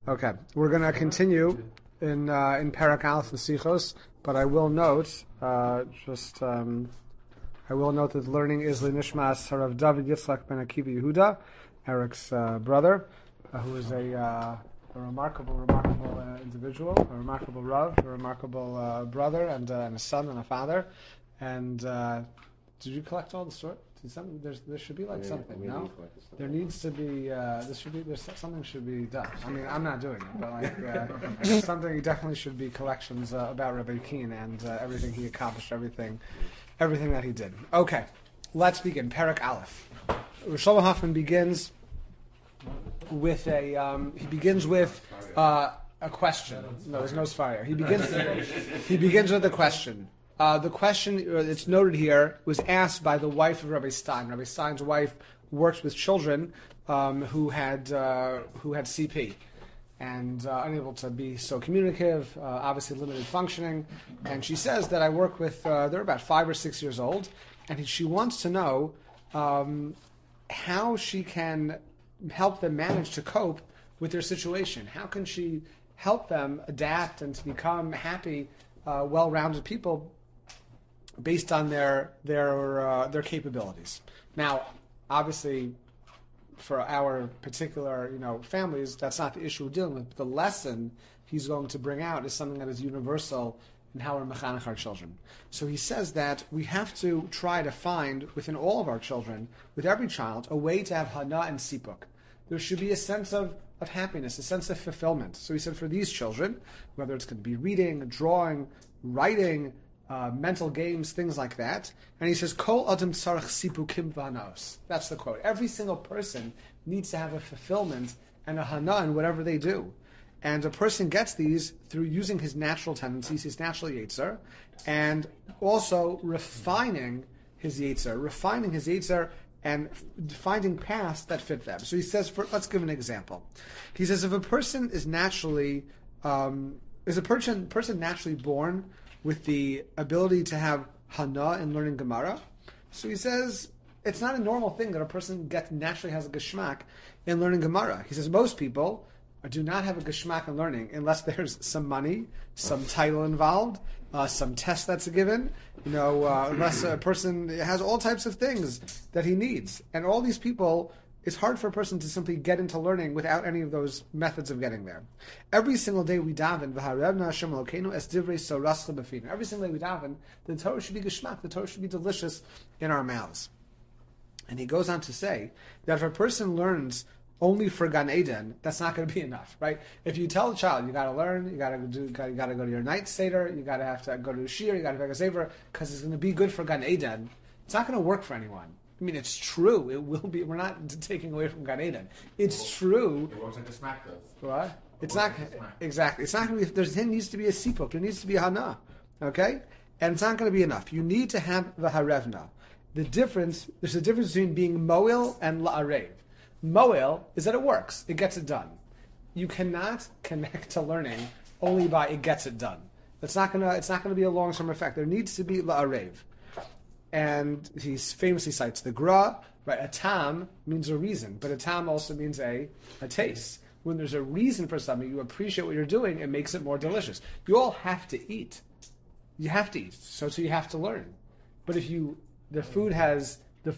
Okay, we're going to continue in Perek Aleph Sichos, but I will note I will note that learning is L'Nishmas Harav David Yitzchak Ben Akiva Yehuda, Eric's brother, who is a remarkable individual, a remarkable Rav, a remarkable brother, and a son and a father. And did you collect all the story? There should be something. No, there needs to be. Something should be done. I mean, I'm not doing it, but something definitely should be collections about Rabbi Keen and everything he accomplished, everything that he did. Okay, let's begin. Perek Aleph. Shlomo Hoffman begins with a question. No, there's no fire. He begins with a question. The question that's noted here was asked by the wife of Rabbi Stein. Rabbi Stein's wife worked with children who had CP and unable to be so communicative, obviously limited functioning. And she says that I work with, they're about 5 or 6 years old, and she wants to know how she can help them manage to cope with their situation. How can she help them adapt and to become happy, well-rounded people based on their capabilities. Now, obviously, for our particular families, that's not the issue we're dealing with. The lesson he's going to bring out is something that is universal in how we're mechanech our children. So he says that we have to try to find within all of our children, with every child, a way to have hana and sipuk. There should be a sense of happiness, a sense of fulfillment. So he said for these children, whether it's going to be reading, drawing, writing, mental games, things like that. And he says, Kol adam tzarech sipukim v'hanaos. That's the quote. Every single person needs to have a fulfillment and a hana in whatever they do. And a person gets these through using his natural tendencies, his natural yetzer, and also refining his yetzer, and finding paths that fit them. So he says, let's give an example. He says, if a person is naturally, person naturally born with the ability to have hana in learning Gemara, so he says it's not a normal thing that a person naturally has a geschmack in learning Gemara. He says most people do not have a geschmack in learning unless there's some money, some title involved, some test that's given, unless a person has all types of things that he needs. And all these people, it's hard for a person to simply get into learning without any of those methods of getting there. Every single day we daven, every single day we daven, the Torah should be geschmack, the Torah should be delicious in our mouths. And he goes on to say that if a person learns only for Gan Eden, that's not going to be enough, right? If you tell a child, you got to learn, you got to go to your night seder, you got to have to go to shir, you got to make a sefer, because it's going to be good for Gan Eden. It's not going to work for anyone. I mean, it's true. It will be. We're not taking away from Gan Eden. It's true. It works like a smack does. What? It's not exactly. It's not going to be. There needs to be a sipuk. There needs to be a hana. Okay, and it's not going to be enough. You need to have the harevna. There's a difference between being moel and la'arev. Moel is that it works. It gets it done. You cannot connect to learning only by it gets it done. It's not gonna be a long-term effect. There needs to be la'arev. And he famously cites the gra, right? A tam means a reason, but a tam also means a taste. When there's a reason for something, you appreciate what you're doing, it makes it more delicious. You all have to eat. You have to eat, so you have to learn. But if the food has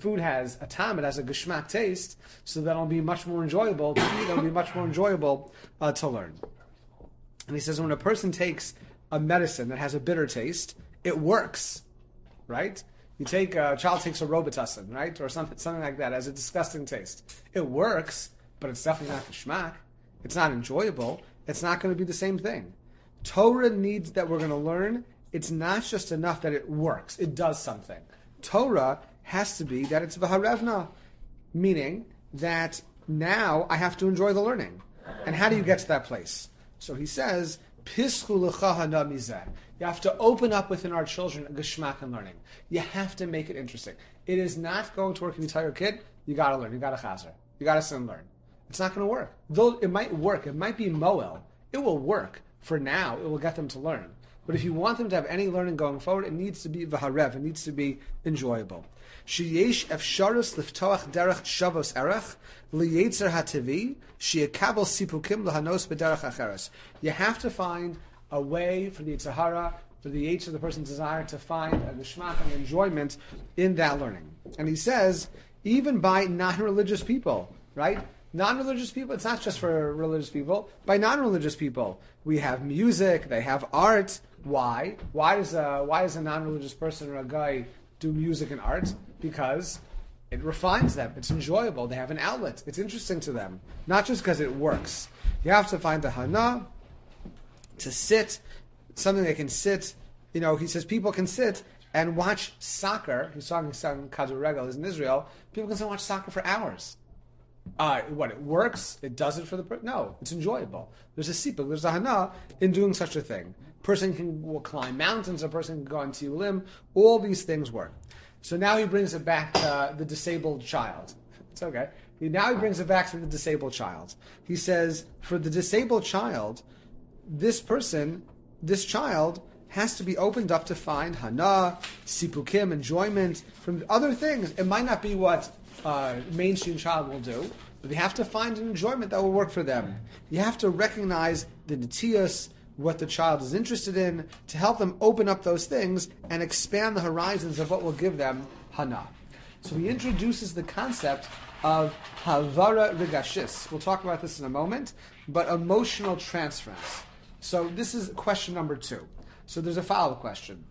a tam, it has a geschmack taste, so that'll be much more enjoyable to eat, it'll be much more enjoyable to learn. And he says when a person takes a medicine that has a bitter taste, it works, right? A child takes a Robitussin, right? Or something like that, has a disgusting taste. It works, but it's definitely not geschmack. It's not enjoyable. It's not going to be the same thing. Torah needs that we're going to learn. It's not just enough that it works. It does something. Torah has to be that it's v'harevna, meaning that now I have to enjoy the learning. And how do you get to that place? So he says, Pischu l'cha hana mizeh. You have to open up within our children a geschmack in learning. You have to make it interesting. It is not going to work if you tell your kid, you got to learn, you got to chazer, you got to sit and learn. It's not going to work. Though it might work, it might be moel. It will work. For now, it will get them to learn. But if you want them to have any learning going forward, it needs to be v'harev. It needs to be enjoyable. Sheyesh efsharus liftoach derech shavos erech liyetzer hativi sheyakabel sipukim lahanos b'derech acheres. You have to find a way for the Yetzer Hara, for the Yetzer of the person's desire to find a geshmak and enjoyment in that learning. And he says, even by non-religious people, right? Non-religious people, it's not just for religious people. By non-religious people, we have music, they have art. Why? Why does a non-religious person or a guy do music and art? Because it refines them. It's enjoyable. They have an outlet. It's interesting to them. Not just because it works. You have to find the hana to sit, something they can sit. You know, he says people can sit and watch soccer. He's talking Kaduregel is in Israel. People can sit and watch soccer for hours. It works? It does it for the person? No, it's enjoyable. There's a sipuk, there's a hana in doing such a thing. Will climb mountains, a person can go on tiyulim. All these things work. So now he brings it back to the disabled child. It's okay. Now he brings it back to the disabled child. He says, for the disabled child, this child has to be opened up to find hana, sipukim, enjoyment from other things. It might not be what a mainstream child will do, but they have to find an enjoyment that will work for them. You have to recognize the netiyos, what the child is interested in, to help them open up those things and expand the horizons of what will give them hana. So he introduces the concept of havara regashis. We'll talk about this in a moment, but emotional transference. So this is question number 2. So there's a follow-up question.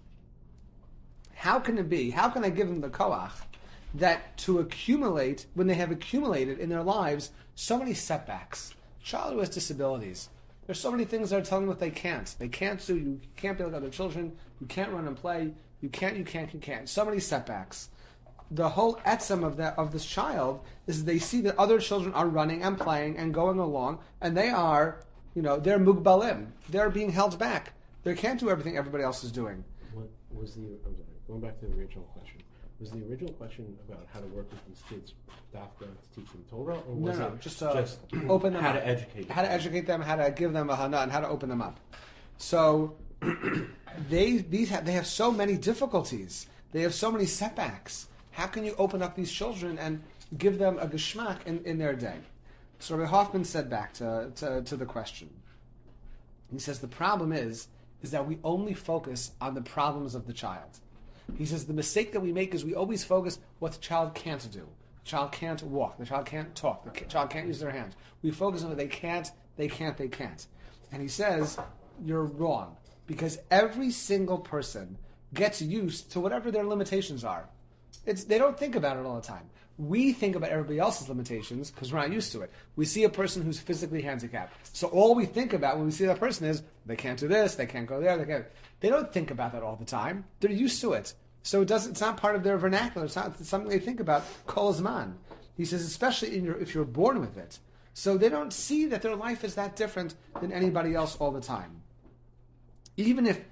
How can it be, how can I give them the koach that to accumulate, when they have accumulated in their lives so many setbacks, child who has disabilities, there's so many things that are telling them that they can't. They can't do, you can't be like other children, you can't run and play, you can't. So many setbacks. The whole etzem of this child is they see that other children are running and playing and going along, and they are, they're mugbalim. They're being held back. They can't do everything everybody else is doing. What was going back to the original question. Was the original question about how to work with these kids, dafka, to teach them Torah, or was it just open them how up. to educate them? How to educate them, how to give them a hana, and how to open them up. So they have so many difficulties. They have so many setbacks. How can you open up these children and give them a geschmack in their day? So Rabbi Hoffman said back to the question. He says the problem is that we only focus on the problems of the child. He says the mistake that we make is we always focus what the child can't do. The child can't walk. The child can't talk. The child can't use their hands. We focus on what they can't. And he says, you're wrong. Because every single person gets used to whatever their limitations are. They don't think about it all the time. We think about everybody else's limitations because we're not used to it. We see a person who's physically handicapped. So all we think about when we see that person is, they can't do this, they can't go there, They don't think about that all the time. They're used to it. So it's not part of their vernacular. It's something they think about kol zman. He says, especially if you're born with it. So they don't see that their life is that different than anybody else all the time. Even if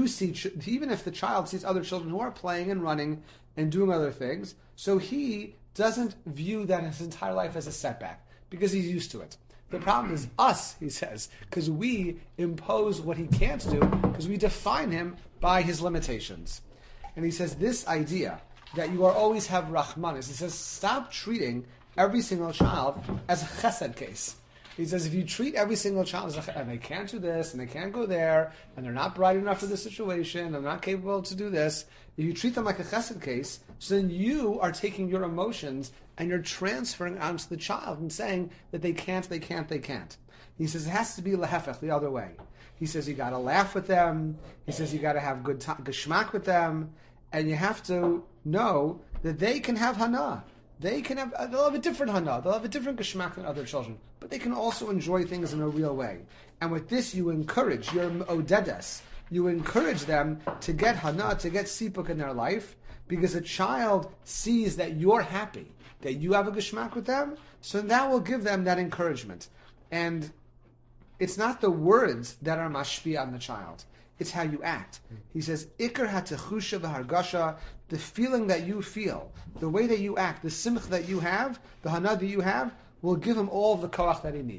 the child sees other children who are playing and running and doing other things, so he doesn't view that his entire life as a setback because he's used to it. The problem is us, he says, because we impose what he can't do because we define him by his limitations. And he says this idea that you always have rachmanis, he says stop treating every single child as a chesed case. He says if you treat every single child as and they can't do this, and they can't go there, and they're not bright enough for this situation, they're not capable to do this, if you treat them like a chesed case, so then you are taking your emotions and you're transferring onto the child and saying that they can't. He says it has to be lehefech, the other way. He says you got to laugh with them. He says you got to have good geschmack with them, and you have to know that they can have hana. They'll have a different hana. They'll have a different geschmack than other children, but they can also enjoy things in a real way. And with this, you encourage your odedes. You encourage them to get hana, to get sipuk in their life, because a child sees that you're happy, that you have a geschmack with them, so that will give them that encouragement. And it's not the words that are mashpi on the child. It's how you act. He says, Ikar hatechusha v'hargasha, the feeling that you feel, the way that you act, the simch that you have, the hana that you have, will give him all of the koach that he needs.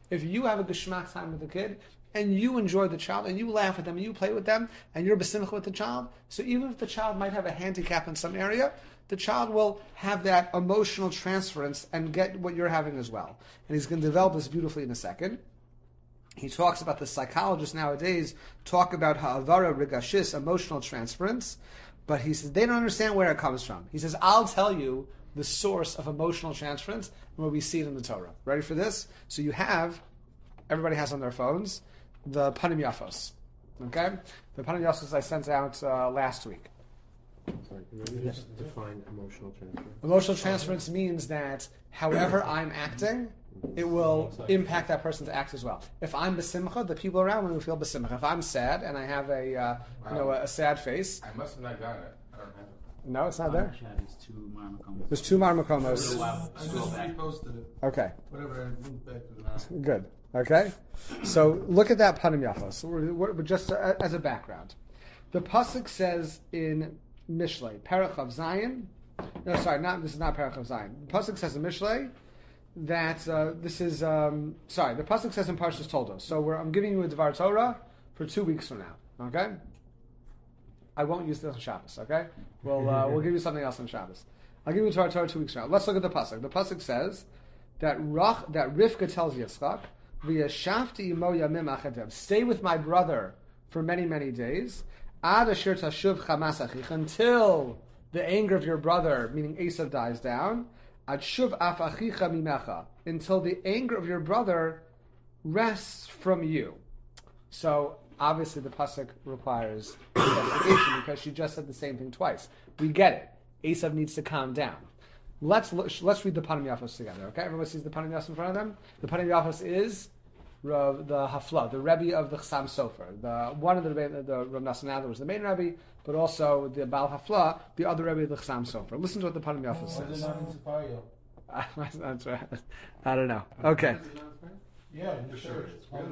If you have a geschmack time with the kid, and you enjoy the child, and you laugh with them, and you play with them, and you're besimcha with the child, so even if the child might have a handicap in some area, the child will have that emotional transference and get what you're having as well. And he's going to develop this beautifully in a second. He talks about the psychologists nowadays talk about ha'avara rigashis, emotional transference, but he says they don't understand where it comes from. He says, I'll tell you the source of emotional transference where we see it in the Torah. Ready for this? So you have, everybody has on their phones, the Panim Yafos. Okay? The Panim Yafos I sent out last week. Sorry, can you just define emotional transference? Emotional transference means that however I'm acting, it will impact that person to act as well. If I'm besimcha, the people around me will feel besimcha. If I'm sad and I have a sad face, I must have not gotten it. I don't have it. no, it's not there. There's two Marmakomos. There's 2 Marmakomos. I just reposted it. Okay, Whatever, I moved back to the good. Okay, so look at that Panim Yafos. We're just as a background. The pasuk says in Mishlei, Perach of Zion. No, sorry, this is not Perach of Zion. The pasuk says in Mishlei that this is the pasuk says in Parshas Toldos. So I'm giving you a Dvar Torah for 2 weeks from now. Okay, I won't use this on Shabbos. Okay, we'll give you something else on Shabbos. I'll give you a Dvar Torah 2 weeks from now. Let's look at the pasuk. The pasuk says that Rivka tells Yitzchak, "V'yashavti imo yamim achadev." Stay with my brother for many, many days. Ad asher tashuv chamas achich, until the anger of your brother, meaning Esav, dies down. Ad shuv af achicha mimecha, until the anger of your brother rests from you. So obviously the pasuk requires investigation because she just said the same thing twice. We get it. Esav needs to calm down. Let's read the Panim Yafos together. Okay, everybody sees the Panim Yafos in front of them. The Panim Yafos is the Hafla, the Rebbe of the Chassam Sofer. One of the Rav Nassan Adler was the main Rebbe, but also the Baal Hafla, the other Rebbe of the Chassam Sofer. Listen to what the Panim Yafos says. That's right. I don't know. Okay. Yeah, sure.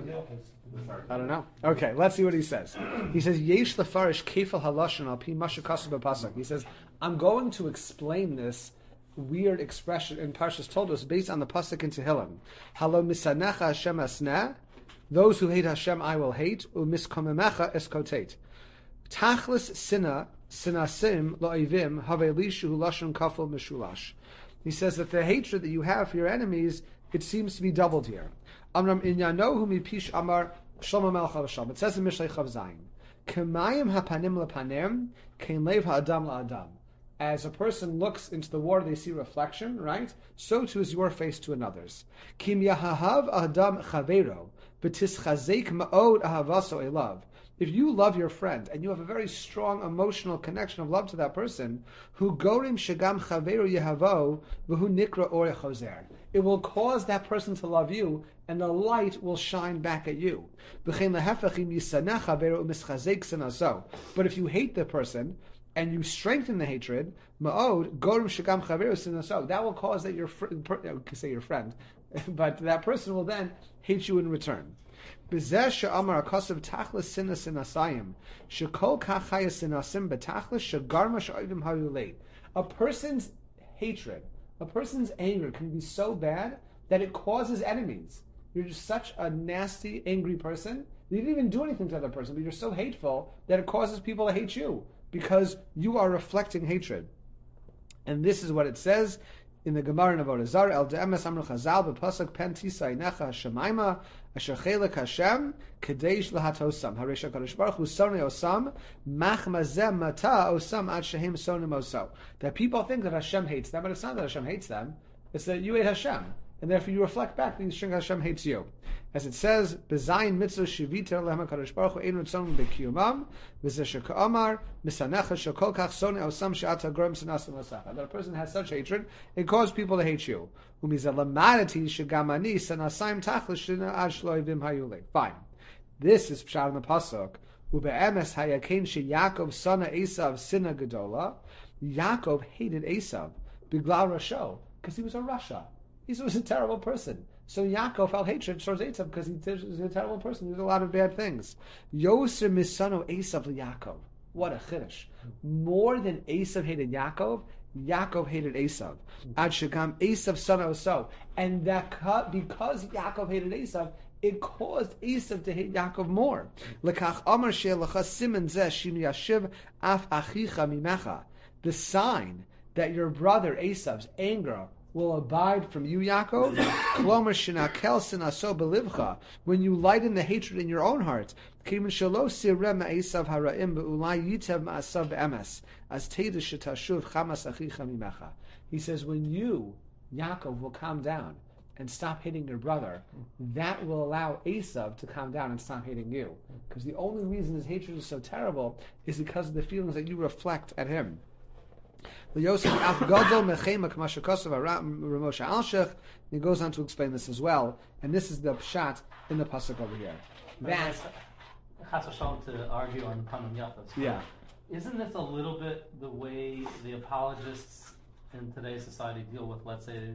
I don't know. Okay, let's see what he says. He says, Yesh lefarish kefal halashon al pi mashakasu b'pasuk. He says, I'm going to explain this weird expression in Parshas Toldos based on the pasuk in Tehillim. Halo misanecha Hashem asneh, those who hate Hashem I will hate. Umiskomemecha eskotate. Tachlis sinasim lo'ivim havelishu lashon kafel mishulash. He says that the hatred that you have for your enemies, it seems to be doubled here. Amram inyanohu mipish amar Shlomo Melech HaShalom. It says in Mishlei Chav Zayin, K'mayim hapanim lepanim, kein lev ha'adam la'adam. As a person looks into the water, they see reflection, right? So too is your face to another's. Kim yahahav adam chavero, v'tischazek ma'od ahavaso elav. If you love your friend and you have a very strong emotional connection of love to that person, hu gorim shagam chavero yehavo v'hu nikra or chozer. It will cause that person to love you, and the light will shine back at you. But if you hate the person, and you strengthen the hatred, ma'od gorim shagam chavero sinaso, that will cause that your friend, but that person will then hate you in return. A person's hatred, a person's anger can be so bad that it causes enemies. You're just such a nasty, angry person. You didn't even do anything to the other person, but you're so hateful that it causes people to hate you because you are reflecting hatred. And this is what it says in the Gemara in Avodah Zarah, El De'emes Amru Chazal b'Pasuk Pen Tisa Einecha Hashemaima Asher Chelek Hashem Kadesh Lahatosam Haresh HaKadosh Baruch Hu Sonei Osam Mach Mazeh Mata Osam Ad Shehem Sonim Oso. That people think that Hashem hates them, but it's not that Hashem hates them. It's that you hate Hashem, and therefore you reflect back that Hashem hates you. As it says, B'zayin mitzvah shivita lehem HaKadosh Baruch Hu ein ritzon b'kiyumam v'zeh sheka'amar misanecha shekol kach sonei osam she'ata gorem sinasim l'sacha. That a person has such hatred, it causes people to hate you. U'mizeh lamadati shegam ani sanasayim tachlis shina ad shlo yivim hayule. Fine. This is pshat in the pasuk. U'be'emes hayakein sheYaakov sana Esav sina gedola. Yaakov hated Esav b'glal rasho, because he was a rasha. He was a terrible person. So Yaakov felt hatred towards Esav because he was a terrible person. He did a lot of bad things. Yoser misano Esav Yaakov. What a chiddush. More than Esav hated Yaakov, Yaakov hated Esav. Ad shegam Esav sano so. And that because Yaakov hated Esav, it caused Esav to hate Yaakov more. Lekach amar she'elacha siman zeh shinu yashiv af achicha mimecha. The sign that your brother Esav's anger will abide from you, Yaakov. Klomer shenakel sinaso belivcha. When you lighten the hatred in your own heart. Kimin shelo sirem Esav haraim beulai yitev ma'asav be'emes as teda shetashuv chamas achicha mimecha. He says, when you, Yaakov, will calm down and stop hating your brother, that will allow Esav to calm down and stop hating you. Because the only reason his hatred is so terrible is because of the feelings that you reflect at him. He goes on to explain this as well, and this is the pshat in the pasuk over here. That Chas v'shalom to argue on Panam Yafas. Yeah. Isn't this a little bit the way the apologists in today's society deal with, let's say,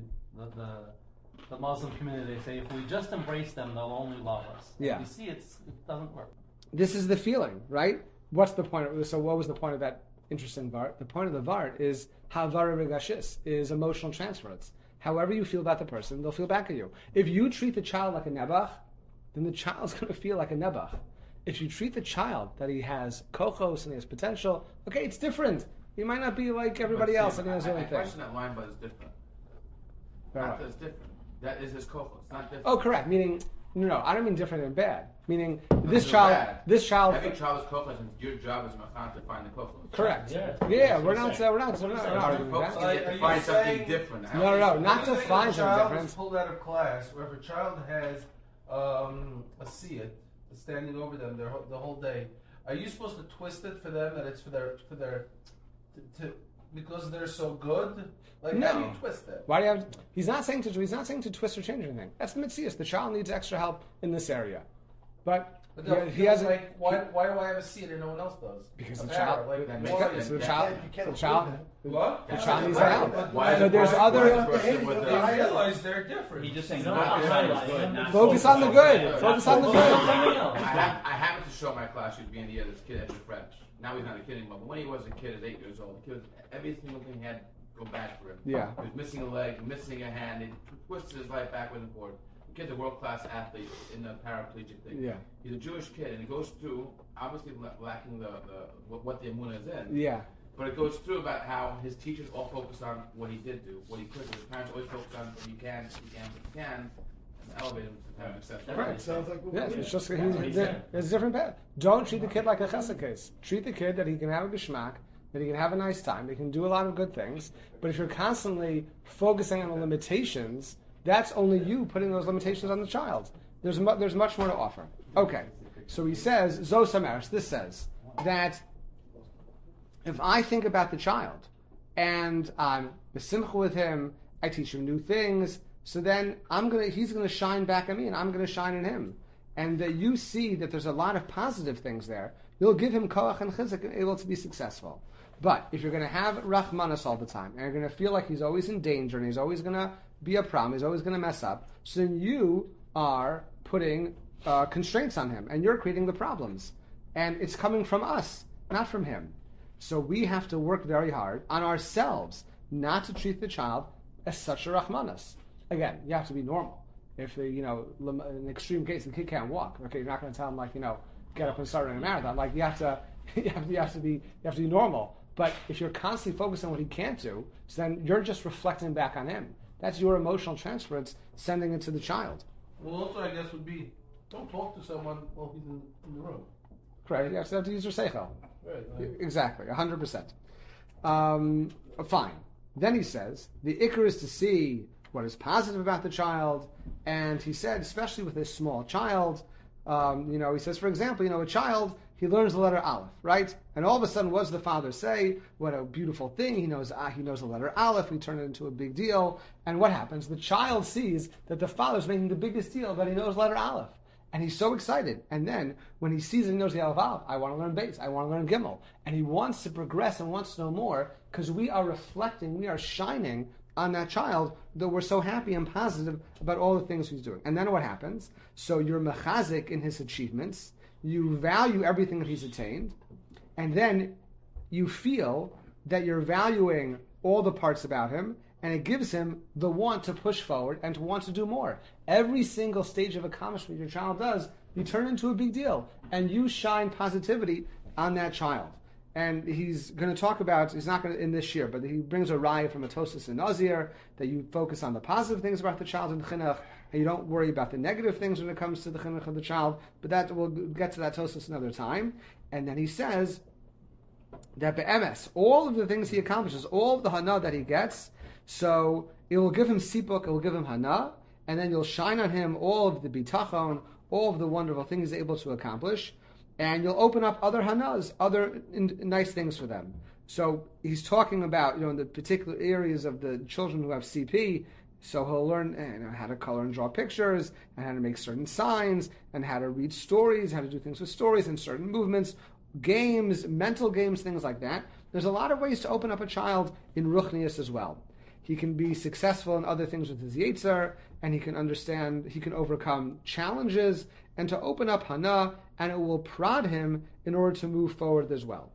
the Muslim community? They say if we just embrace them, they'll only love us. Yeah. We see it doesn't work. This is the feeling, right? What's the point? So what was the point of that interesting vart? The point of the vart is havara regashis, is emotional transference. However you feel about the person, they'll feel back at you. If you treat the child like a nebuch, then the child's going to feel like a nebuch. If you treat the child that he has kochos and he has potential, okay, it's different. He might not be like everybody else, and he has I everything. question that line, but it's different. Not that it's different. That is his kochos. It's not different. Oh, correct. Meaning, no, I don't mean different and bad. Meaning, Every child is kochos, and your job is machan to find the kochos. Correct. Yeah. We're not arguing that. You get to find something different. No, not to find something different. Pulled out of class, where if a child has a siyat standing over them the whole day, are you supposed to twist it for them that it's for their because they're so good? Like, no. How do you twist it? Why do you have? He's not saying to twist or change anything. That's the mitzvah. The child needs extra help in this area, but he has like why do I have a seat and no one else does? Because the child, like the child what? The child needs help. Why? There's other. I realize they're different. He just saying Focus on the good. Focus on the good. I happened to show my class you'd be in the year this kid extra French. Now he's not a kid anymore, but when he was a kid, at 8 years old, the kid every single thing he had go bad for him. Yeah. He was missing a leg, missing a hand. He twisted his life backward and forward. The kid's a world-class athlete in the paraplegic thing. Yeah. He's a Jewish kid, and he goes through, obviously lacking what the emunah is in. Yeah. But it goes through about how his teachers all focus on what he did do, what he could do. His parents always focus on what you can, and elevate him to have success. Right. Sounds like Yes, it's just it's a different path. Don't treat the kid like a chesed case. Treat the kid that he can have a geschmack, that he can have a nice time, he can do a lot of good things. But if you're constantly focusing on the limitations, that's only you putting those limitations on the child. There's much more to offer. Okay, so he says, Zos HaMeres, this says that if I think about the child and I'm besimcha with him, I teach him new things, so then he's gonna shine back at me and I'm gonna shine in him. And that you see that there's a lot of positive things there, you'll give him koach and chizuk and able to be successful. But if you're going to have rachmanas all the time, and you're going to feel like he's always in danger, and he's always going to be a problem, he's always going to mess up, so then you are putting constraints on him, and you're creating the problems. And it's coming from us, not from him. So we have to work very hard on ourselves not to treat the child as such a rachmanas. Again, you have to be normal. If in an extreme case, the kid can't walk, okay, you're not going to tell him get up and start running a marathon. Like you have to be normal. But if you're constantly focused on what he can't do, so then you're just reflecting back on him. That's your emotional transference, sending it to the child. Well, also I guess would be don't talk to someone while he's in the room. Correct. You have to use your seichel. Right. Exactly, 100%. Fine. Then he says the ikar is to see what is positive about the child, and he said, especially with a small child, he says, for example, a child, he learns the letter Aleph, right? And all of a sudden, what does the father say? What a beautiful thing! He knows the letter Aleph. We turn it into a big deal, and what happens? The child sees that the father's making the biggest deal that he knows letter Aleph, and he's so excited. And then when he sees and he knows the Aleph, I want to learn Beis, I want to learn Gimel, and he wants to progress and wants to know more because we are reflecting, we are shining on that child that we're so happy and positive about all the things he's doing. And then what happens? So you're mechazik in his achievements, you value everything that he's attained, and then you feel that you're valuing all the parts about him, and it gives him the want to push forward and to want to do more. Every single stage of accomplishment your child does, you turn into a big deal, and you shine positivity on that child. And he's going to talk about, he's not going to in this year, but he brings a raya from a Tosas and Nazir, that you focus on the positive things about the child in chinuch, and you don't worry about the negative things when it comes to the chinuch of the child. But that we'll get to that Tosas another time. And then he says that be'emes, all of the things he accomplishes, all of the hana that he gets, so it will give him sipuk, it will give him hana, and then you'll shine on him all of the bitachon, all of the wonderful things he's able to accomplish, and you'll open up other hanas, other nice things for them. So he's talking about, in the particular areas of the children who have CP, so he'll learn how to color and draw pictures, and how to make certain signs, and how to read stories, how to do things with stories and certain movements, games, mental games, things like that. There's a lot of ways to open up a child in Ruchnius as well. He can be successful in other things with his Yetzer, and he can understand, he can overcome challenges, and to open up Hana, and it will prod him in order to move forward as well.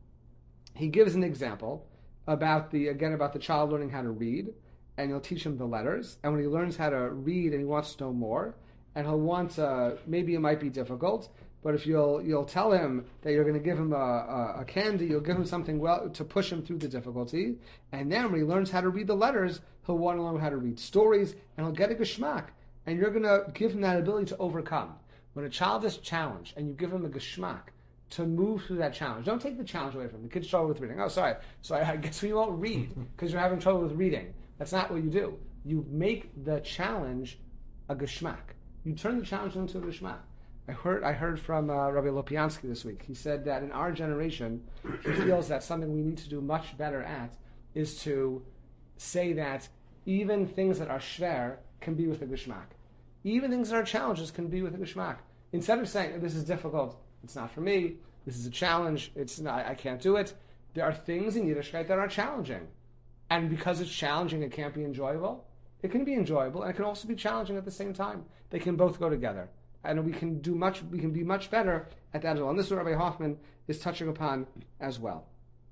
He gives an example about the child learning how to read, and you'll teach him the letters, and when he learns how to read and he wants to know more, and he'll want maybe it might be difficult, but if you'll tell him that you're going to give him a candy, you'll give him something to push him through the difficulty, and then when he learns how to read the letters, he'll want to learn how to read stories, and he'll get a geschmack, and you're going to give him that ability to overcome. When a child is challenged, and you give him a geschmack to move through that challenge, don't take the challenge away from him. The kid's struggle with reading. Oh, sorry. So I guess we won't read because you're having trouble with reading. That's not what you do. You make the challenge a geschmack. You turn the challenge into a geschmack. I heard from Rabbi Lopiansky this week. He said that in our generation, he feels that something we need to do much better at is to say that even things that are shver can be with a geschmack. Even things that are challenges can be with a geschmack. Instead of saying, this is difficult, it's not for me, this is a challenge, it's not, I can't do it. There are things in Yiddishkeit that are challenging. And because it's challenging, it can't be enjoyable. It can be enjoyable, and it can also be challenging at the same time. They can both go together. And we can be much better at that as well. And this is what Rabbi Hoffman is touching upon as well.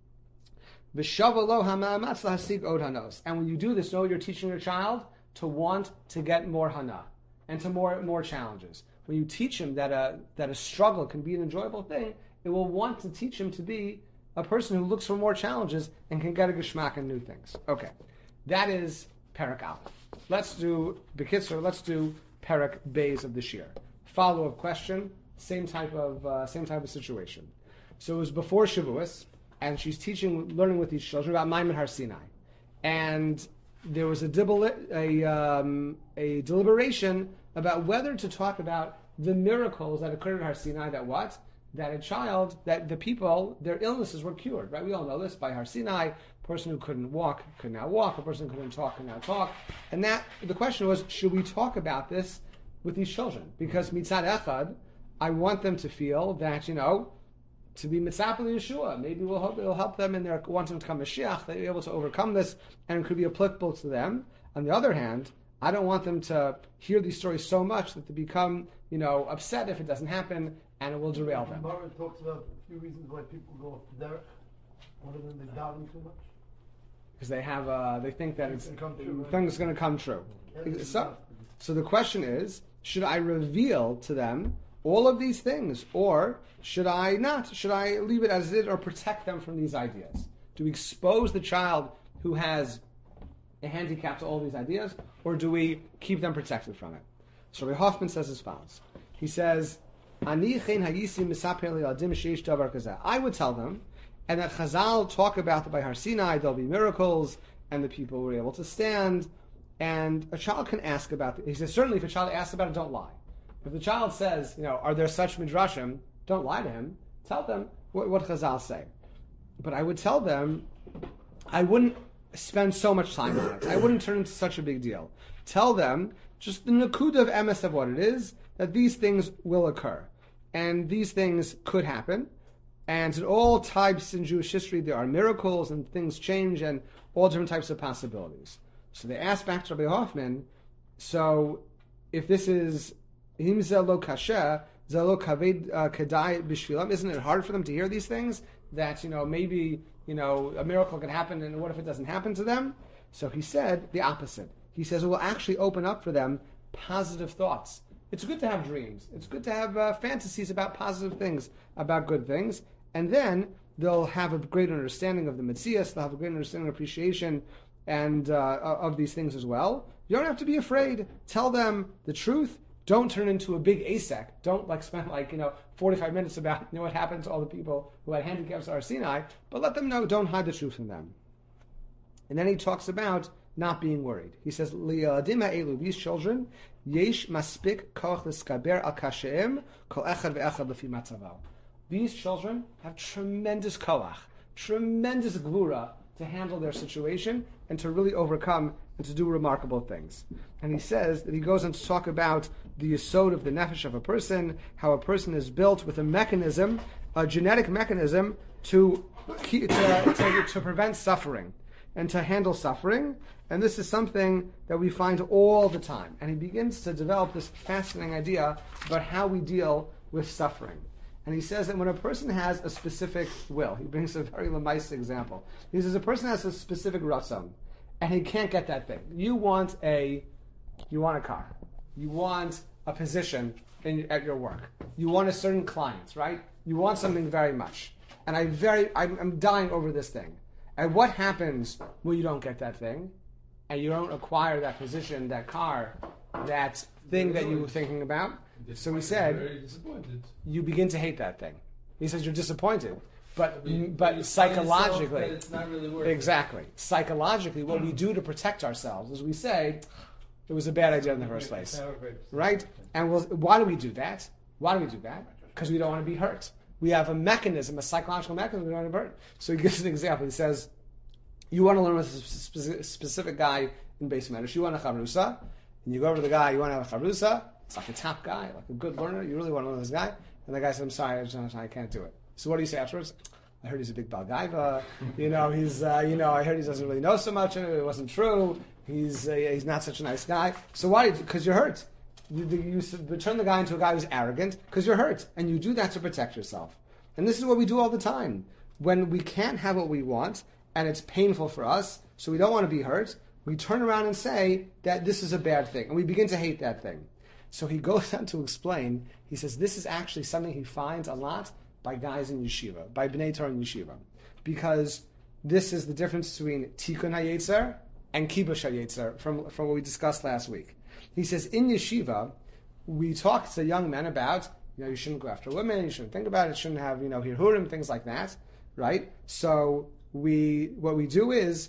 And when you do this, know you're teaching your child to want to get more hana and to more challenges. When you teach him that a struggle can be an enjoyable thing, it will want to teach him to be a person who looks for more challenges and can get a geschmack in new things. Okay, that is Perek Aleph. Let's do Perek Beis of this year. Follow-up question, same type of situation. So it was before Shavuos, and she's learning with these children about Maimon Har Sinai, and there was a deliberation about whether to talk about the miracles that occurred at Har Sinai. That the people, their illnesses were cured. Right? We all know this by Har Sinai. A person who couldn't walk could now walk. A person who couldn't talk could now talk. And the question was, should we talk about this with these children? Because mitzad echad, I want them to feel that, to be mitzapel Yeshua, maybe it'll help them in their wanting to become Mashiach, they'll be able to overcome this, and it could be applicable to them. On the other hand, I don't want them to hear these stories so much that they become, upset if it doesn't happen, and it will derail them. Gemara talks about a few reasons why people go off the derech. One of them, they daven too much. Because they think that things going to come true. So the question is, should I reveal to them all of these things, or should I not? Should I leave it as it is, or protect them from these ideas? Do we expose the child who has a handicap to all these ideas, or do we keep them protected from it? So Rabbi Hoffman says as follows. He says, I would tell them, and that Chazal talk about that by Har Sinai there'll be miracles, and the people were able to stand, and a child can ask about it. He says, certainly if a child asks about it, don't lie. If the child says, are there such midrashim, don't lie to him. Tell them what Chazal say. But I would tell them, I wouldn't spend so much time on it. I wouldn't turn it into such a big deal. Tell them just the nakuda of emes of what it is, that these things will occur. And these things could happen. And in all types in Jewish history, there are miracles and things change and all different types of possibilities. So they asked back to Rabbi Hoffman, so if this is him zelo kasher, zelo kaved kadai b'shvilam, isn't it hard for them to hear these things? that, maybe, a miracle can happen, and what if it doesn't happen to them? So he said the opposite. He says it will actually open up for them positive thoughts. It's good to have dreams. It's good to have fantasies about positive things, about good things. And then they'll have a great understanding of the Metzias, they'll have a great understanding and appreciation and of these things as well. You don't have to be afraid. Tell them the truth. Don't turn into a big ASEC. Don't spend 45 minutes about what happened to all the people who had handicaps at Har Sinai, but let them know, don't hide the truth from them. And then he talks about not being worried. He says, Li'adim ha'elu, these children, yesh maspik koch l'skaber al kasheim kol echad ve'echad lefi matzaval. These children have tremendous koach, tremendous gvura to handle their situation and to really overcome and to do remarkable things. And he says that he goes on to talk about the yesod of the nefesh of a person, how a person is built with a mechanism, a genetic mechanism to prevent suffering and to handle suffering. And this is something that we find all the time. And he begins to develop this fascinating idea about how we deal with suffering. And he says that when a person has a specific will, he brings a very lemaisa example. He says a person has a specific ratzon, and he can't get that thing. You want a car. You want a position at your work. You want a certain client, right? You want something very much. And I'm dying over this thing. And what happens when you don't get that thing, and you don't acquire that position, that car, that thing that you were thinking about? So he said, you begin to hate that thing. He says you're disappointed, but psychologically, it's not really working. Exactly. Psychologically, what we do to protect ourselves is we say it was a bad idea in the first place, right? And why do we do that? Why do we do that? Because we don't want to be hurt. We have a mechanism, a psychological mechanism. We don't want to be hurt. So he gives an example. He says, you want to learn with a specific guy in Beis Medrash. You want a chavrusa, and you go over to the guy. You want to have a chavrusa. It's like a top guy, like a good learner. You really want to learn this guy. And the guy said, I'm sorry, I can't do it. So what do you say afterwards? I heard he's a big balgaiva. I heard he doesn't really know so much. It wasn't true. He's not such a nice guy. So why? Because you're hurt. You turn the guy into a guy who's arrogant because you're hurt. And you do that to protect yourself. And this is what we do all the time. When we can't have what we want, and it's painful for us, so we don't want to be hurt, we turn around and say that this is a bad thing. And we begin to hate that thing. So he goes on to explain, he says this is actually something he finds a lot by guys in yeshiva, by Bnei Torah in yeshiva. Because this is the difference between Tikkun HaYetzer and Kibush HaYetzer from what we discussed last week. He says in yeshiva, we talk to young men about, you shouldn't go after women, you shouldn't think about it, shouldn't have, hirhurim, things like that, right? So what we do is,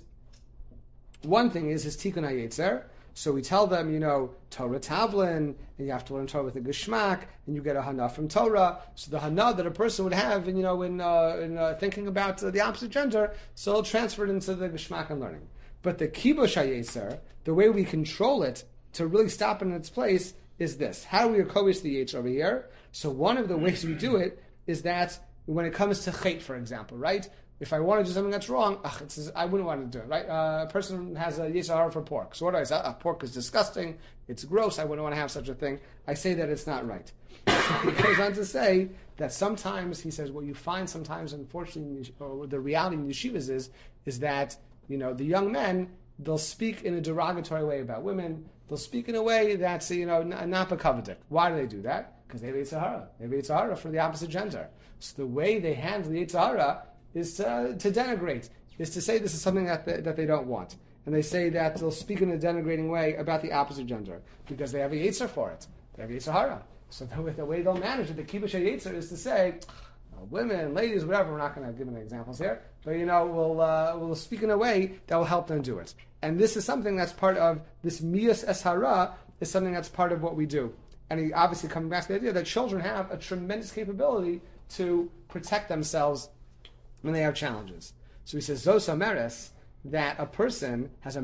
one thing is Tikkun HaYetzer. So we tell them, Torah Tavlin, and you have to learn Torah with a Geshmak, and you get a Hana from Torah. So the Hana that a person would have, in thinking about the opposite gender, so it'll transfer it into the Geshmak and learning. But the Kibush HaYetzer, the way we control it to really stop it in its place is this. How do we accomplish the Yetzer over here? So one of the ways we do it is that when it comes to Chet, for example, right? If I want to do something that's wrong, I wouldn't want to do it, right? A person has a Yetzer Hara for pork. So what do I say? Pork is disgusting. It's gross. I wouldn't want to have such a thing. I say that it's not right. So he goes on to say that sometimes, he says, what you find sometimes, unfortunately, or the reality in yeshivas is that, the young men, they'll speak in a derogatory way about women. They'll speak in a way that's, not bekavadik. Why do they do that? Because they have Yetzer Hara. They have Yetzer Hara for the opposite gender. So the way they handle the Yetzer Hara is to denigrate, is to say this is something that they don't want. And they say that they'll speak in a denigrating way about the opposite gender because they have a Yetzer for it. They have Yetzer Hara. So the way they'll manage it, the Kibush HaYetzer, is to say, women, ladies, whatever, we're not going to give any examples here, but we'll speak in a way that will help them do it. And this is something that's part of this Miyas Es Hara, is something that's part of what we do. And he obviously coming back to the idea that children have a tremendous capability to protect themselves when they have challenges. So he says, Zosa Meres, that a person has a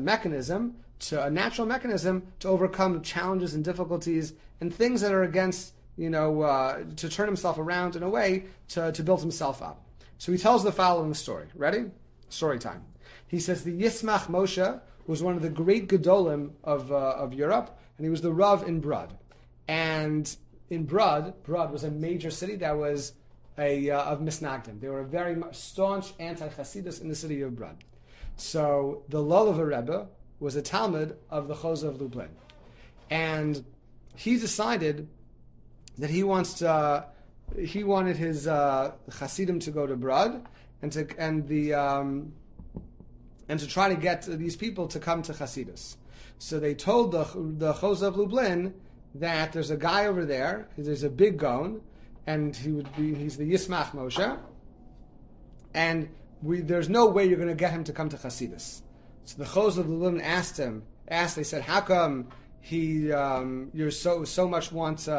natural mechanism to overcome challenges and difficulties and things that are against, to turn himself around in a way to build himself up. So he tells the following story. Ready? Story time. He says the Yismach Moshe was one of the great Gedolim of Europe, and he was the Rav in Brud. And in Brud was a major city that was of Misnagdim. They were very much staunch anti-Chasidus in the city of Brod. So the Lulav Rebbe was a Talmud of the Chozeh of Lublin, and he decided that he wanted his Hasidim to go to Brod and to try to get these people to come to Chasidus. So they told the Chozeh of Lublin that there's a guy over there, there's a big Gaon, and he's the Yismach Moshe, and there's no way you're going to get him to come to Chasidus. So the Chozeh of Lublin they said, how come you're so much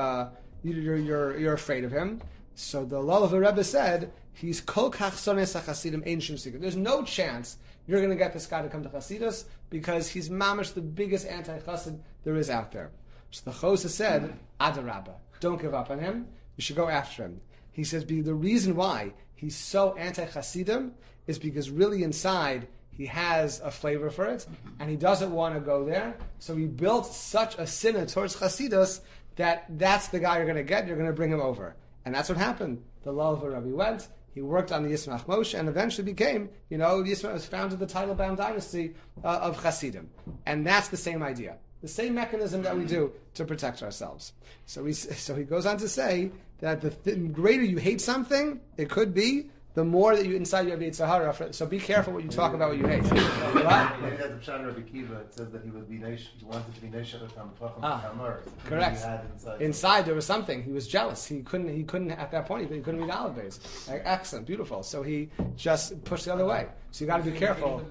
you're afraid of him? So the Lulav Rebbe said, he's kol kach sones HaChasidim ein shum sikah. There's no chance you're going to get this guy to come to Chasidus because he's mamash the biggest anti-Chasid there is out there. So the Chozeh said, Adarabba, don't give up on him. You should go after him. He says the reason why he's so anti-Chasidim is because really inside he has a flavor for it and he doesn't want to go there. So he built such a sinner towards Chasidus that's the guy you're going to get. You're going to bring him over. And that's what happened. The Lulav Rebbe went. He worked on the Yismach Moshe and eventually became, Yismach was founded the title-bound dynasty of Hasidim. And that's the same idea. The same mechanism that we do to protect ourselves. So he goes on to say that the greater you hate something, it could be, the more that inside you have Yetzer Hara. So be careful what you talk about, what you hate. Right? Maybe at the Pshat Rabbi Kiva, it says that he wanted to be Neshach Hamar. Correct. Inside there was something. He was jealous. He couldn't at that point. He couldn't read Aleph Beis. Excellent, beautiful. So he just pushed the other way. So you got to be careful.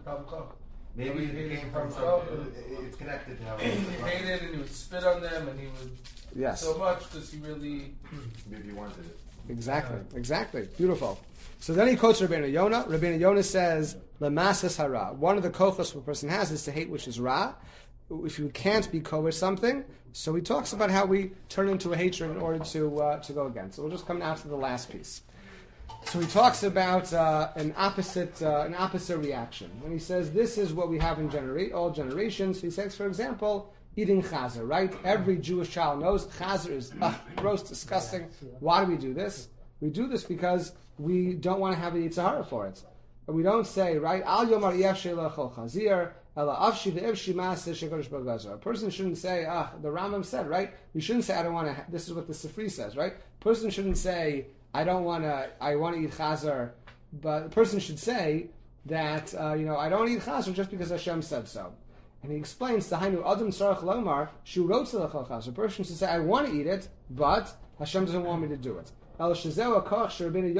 Maybe it came from it's connected to how he hated and he would spit on them and he would so much because he really maybe wanted it. Exactly. Beautiful. So then he quotes Rabbeinu Yonah. Rabbeinu Yonah says, "Lemasas hara." One of the kochos a person has is to hate, which is ra. If you can't be kovish something, so he talks about how we turn into a hatred in order to go against. So we'll just come now to the last piece. So he talks about an opposite reaction. When he says this is what we have in all generations, he says, for example, eating chazer, right? Every Jewish child knows chazer is gross, disgusting. Why do we do this? We do this because we don't want to have a Yetzer Hara for it. But we don't say, right, Al Yomar Yefshei Lechol Chazir, Ela Avshi Ve'evshi Maaseh Shekodesh B'Gazer. A person shouldn't say, the Rambam said, right? You shouldn't say, I don't want to, this is what the Sifri says, right? A person shouldn't say, I want to eat chazer, but the person should say that, I don't want to eat chazer just because Hashem said so. And he explains, Tahainu Adam Sarach Lomar, Shu Rotze Lechol Chazer. A person should say, I want to eat it, but Hashem doesn't want me to do it. This is Rabbeinu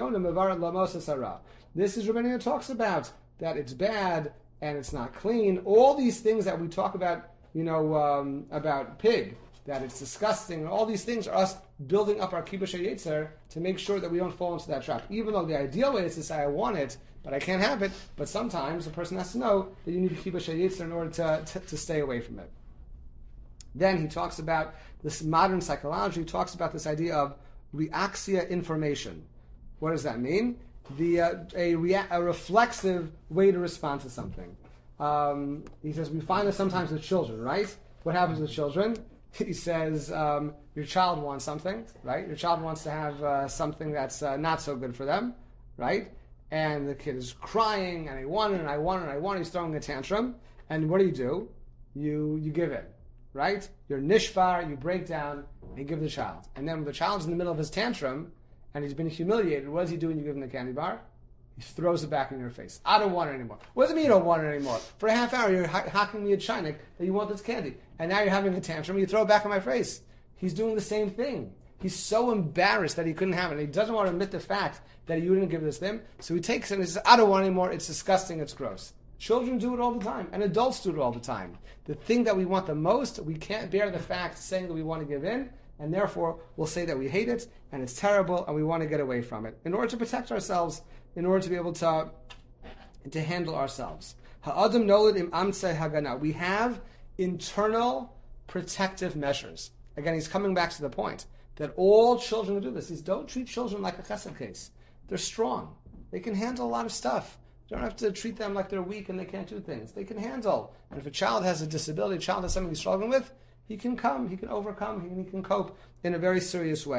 Yonah talks about, that it's bad and it's not clean. All these things that we talk about, about pig, that it's disgusting, all these things are us building up our kibush yetzer to make sure that we don't fall into that trap. Even though the ideal way is to say, I want it, but I can't have it, but sometimes a person has to know that you need kibush yetzer in order to stay away from it. Then he talks about this modern psychology, he talks about this idea of reaxia information. What does that mean? A reflexive way to respond to something. He says we find this sometimes with children, right? What happens with children? He says your child wants something, right? Your child wants to have something that's not so good for them, right? And the kid is crying, and I want it, and I want it, and I want it. He's throwing a tantrum, and what do? You give it, right? You're nishbar, you break down, and you give the child. And then when the child's in the middle of his tantrum, and he's been humiliated, what does he do when you give him the candy bar? He throws it back in your face. I don't want it anymore. What does it mean you don't want it anymore? For a half hour, you're hacking me a chinik that you want this candy. And now you're having a tantrum, and you throw it back in my face. He's doing the same thing. He's so embarrassed that he couldn't have it. And he doesn't want to admit the fact that you didn't give this to him. So he takes it and he says, I don't want it anymore. It's disgusting. It's gross. Children do it all the time. And adults do it all the time. The thing that we want the most, we can't bear the fact saying that we want to give in. And therefore, we'll say that we hate it, and it's terrible, and we want to get away from it. In order to protect ourselves, in order to be able to handle ourselves. Ha'adam nolad im amtzei hagana. We have internal protective measures. Again, he's coming back to the point that all children do this. Is don't treat children like a chesed case. They're strong. They can handle a lot of stuff. You don't have to treat them like they're weak and they can't do things. They can handle. And if a child has a disability, a child has something he's struggling with, he can come, he can overcome, he can cope in a very serious way.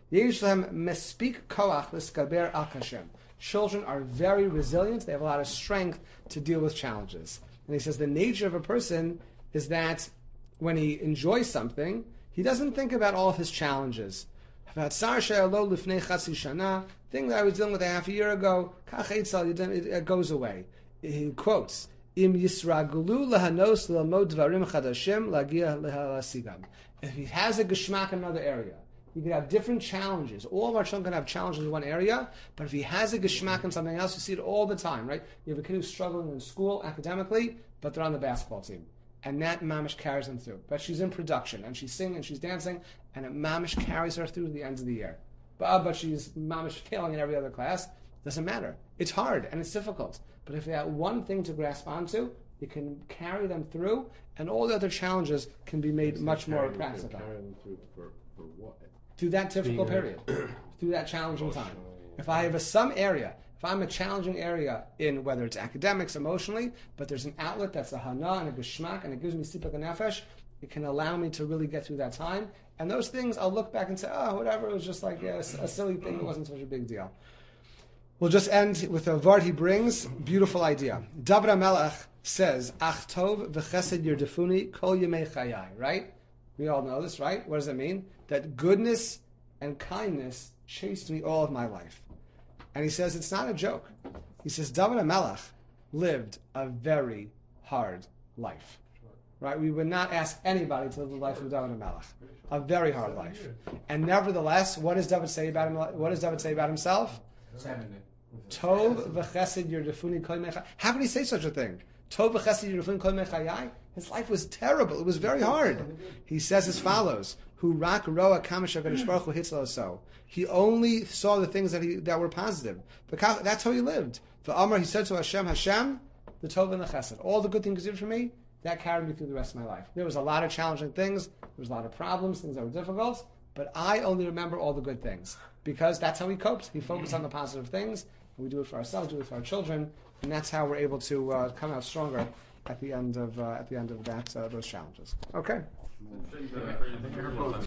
Yesh lahem mespik koach l'skaber al kashem. Children are very resilient. They have a lot of strength to deal with challenges. And he says the nature of a person is that when he enjoys something, he doesn't think about all of his challenges. Thing that I was dealing with a half a year ago, it goes away. He quotes, Im yisragulu lahanos l'amod dvarim chadashim lagia lehasigam. If he has a geschmack in another area, he could have different challenges. All of our children can have challenges in one area, but if he has a geschmack in something else, you see it all the time, right? You have a kid who's struggling in school academically, but they're on the basketball team. And that mamish carries them through. But she's in production, and she's singing, and she's dancing, and it mamish carries her through to the end of the year. But she's mamish failing in every other class. Doesn't matter. It's hard, and it's difficult. But if they have one thing to grasp onto, it can carry them through, and all the other challenges can be made much more practical. Carry them through for what? Through that difficult period, through that challenging time. If I have some area, if I'm a challenging area in whether it's academics, emotionally, but there's an outlet that's a hana and a geschmack, and it gives me sipak and nefesh, it can allow me to really get through that time. And those things, I'll look back and say, oh, whatever, it was just like a silly thing, it wasn't such a big deal. We'll just end with a word he brings, beautiful idea. David HaMelech says, Ach tov v'chesed yirdefuni kol yemei chayai, right? We all know this, right? What does it mean? That goodness and kindness chased me all of my life. And he says it's not a joke. He says David HaMelech lived a very hard life. Right? We would not ask anybody to live the life of David HaMelech. A very hard life. And nevertheless, what does David say about him? What does David say about himself? Tov v'chesed yirdefuni kol yemei chayai. How could he say such a thing? Tov v'chesed yirdefuni kol yemei chayai. His life was terrible. It was very hard. He says as follows: "Hu rak roa kamish HaKadosh Baruch Hu hitzlo so." He only saw the things that were positive. That's how he lived. For Amar, he said to Hashem, "Hashem, the tov and the chesed, all the good things you did for me, that carried me through the rest of my life. There was a lot of challenging things. There was a lot of problems, things that were difficult. But I only remember all the good things because that's how he coped. He focused on the positive things. And we do it for ourselves, do it for our children, and that's how we're able to come out stronger at the end of those challenges. Okay.